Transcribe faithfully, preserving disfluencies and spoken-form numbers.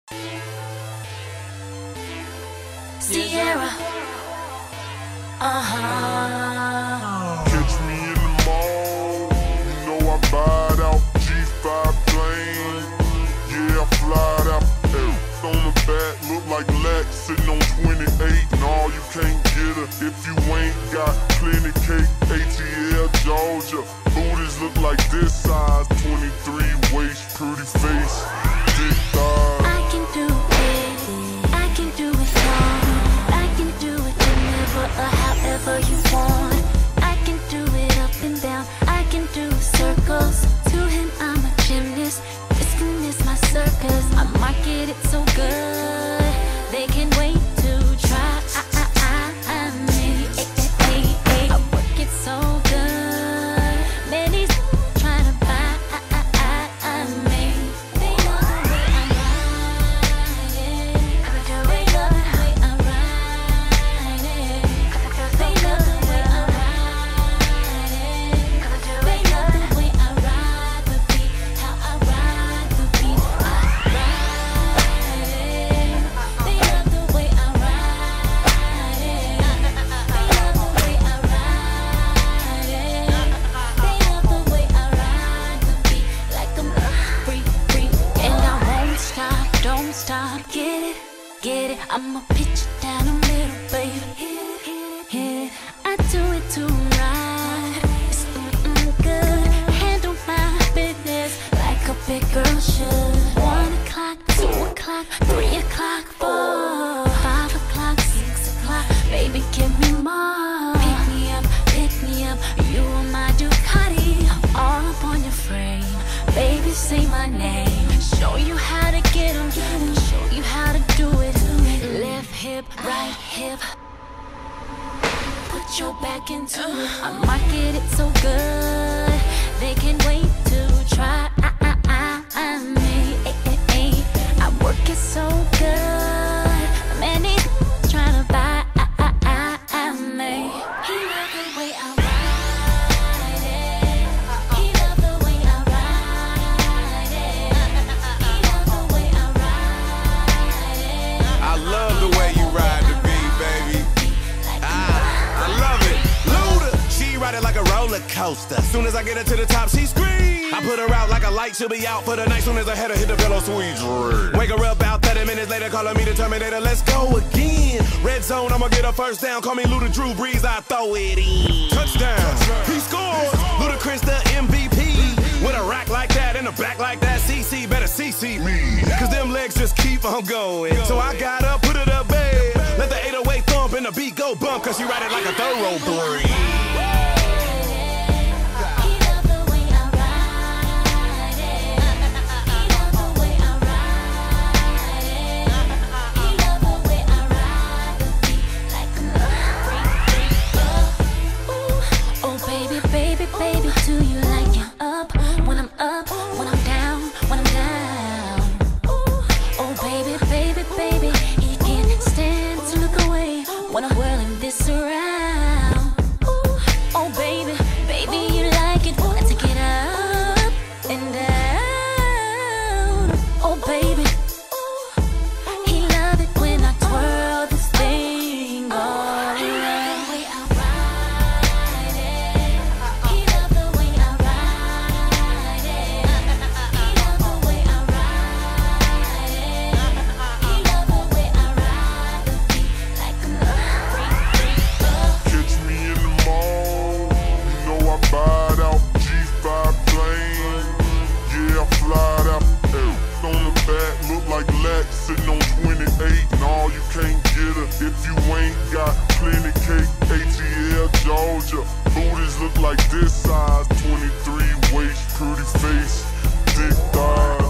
Sierra. Uh-huh. Catch me in the mall, you know I vibe out. G five plane, yeah I fly out. Hey, on the back, look like Lex sitting on twenty-eight. Nah, you can't get her if you ain't got plenty cake. A T L Georgia, booties look like this size. twenty-three waist, pretty face, thick thighs. I can do it, I can do it all. I can do it whenever or however you want. I can do it up and down, I can do circles. To him I'm a gymnast, this can is my circus. I market it so good, they can't wait to try. I, I, I, I, me, eh, eh, eh, eh. I work it so good, many's trying to buy. I, I, I, I, me. They love the way I ride it. They love the way I ride it. They love the way I ride it. They love the way I ride the beat, how I ride the beat. I ride it. They love the way I ride it. They love the way I ride it. They love the way I ride the beat, like I'm free, free, and I won't stop, don't stop. Get it, get it. I'ma pitch it down the middle, baby. Hit it, hit it. I do it to right. It's mm-mm good. Handle my business like a big girl should. One o'clock, two o'clock, three o'clock, four, five o'clock, six o'clock. Baby, give me more. Pick me up, pick me up. You are my Ducati. I'm all up on your frame. Baby, say my name. Show you how to get 'em. Show you how to do it. Left hip, right hip. Put your back into it. I market it so good, they can't wait to try. I, I, I, I, me, eh, eh, eh. I work it so good, many trying to buy. I, I, I, I, me. He love the way I ride it. He love the way I ride it. He love the way I ride it. I love the way you ride the beat, baby. Ah, I love it. Luda, she ride it like a roller coaster. Soon as I get her to the top, she screams. I put her out like a light, she'll be out for the night. Soon as I head her hit the pillow, sweet dream. Wake her up about thirty minutes later, calling me the Terminator. Let's go again. Red zone, I'ma get her first down. Call me Luda Drew Brees, I throw it in. Touchdown, he scores. Ludacris the M V P. With a rack like that and a back like that, C C better C C me. Cause them legs just keep on going. So I got up, put it up, babe. Let the eight oh eight thump and the beat go bump. Cause she ride it like a thoroughbred. He love the way I ride it. He love the way I ride it. He love the way I ride the beat, like a ooh, oh baby, baby, baby, do you like it up when I'm up, when I'm down, when I'm down? Ooh, oh baby, baby, baby, he can't stand to look away when I'm whirling this around. Ooh, oh baby, baby, you like it when I take it up and down. Oh baby, he love it when I twirl this thing all around. The way I ride it. He love the way I ride it. He love the way I ride it. He love the way I ride the beat, like a Catch me in the mall, you know I vibe out. G five plane, yeah I fly out. Hey, on the back, look like Lex sitting on twenty-eight. Nah, you can't get her if you ain't got plenty cake. A T L Georgia, booties look like this size. twenty-three waist, pretty face, thick thighs.